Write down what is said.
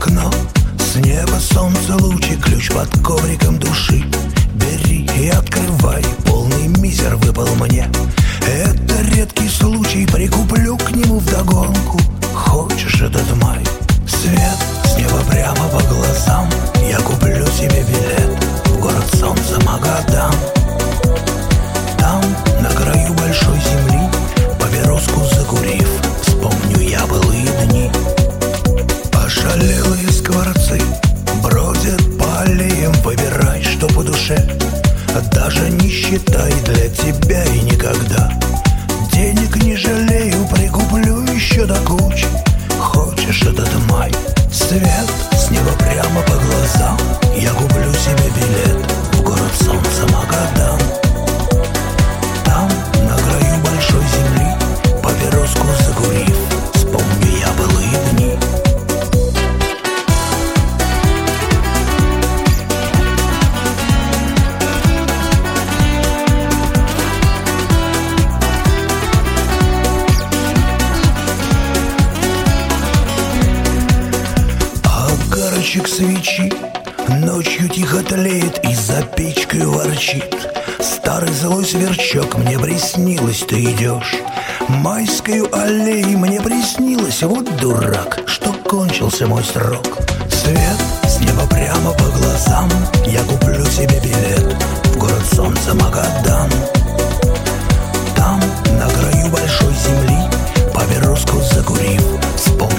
окно, с неба солнце лучи, ключ под ковриком души. Бери и открывай, полный мизер выпал мне. Это редкий случай, прикуплю к нему вдогонку. Хочешь этот май? Свет с неба прямо по глазам. Я куплю себе билет в город солнца Магадан. Там, на краю большой земли, папироску закурив, вспомню я былые дни. Ошалелые скворцы бродят по аллеям, выбирай, что по душе. Даже не считай, для тебя и никогда. Денег не жалею, прикуплю еще до кучи. Хочешь этот май? Свет с неба прямо по глазам. Я куплю себе билет в город солнца Магадан. Там, на краю большой земли, папироску закурив, вспомню я былые дни. Огарочек свечи ночью тихо тлеет и за печкой ворчит. Старый злой сверчок, мне приснилось, ты идешь майскою аллеей, мне приснилось, вот дурак, что кончился мой срок. Свет с неба прямо по глазам. Я куплю себе билет в город солнца Магадан. Там, на краю большой земли, папироску закурив, вспомню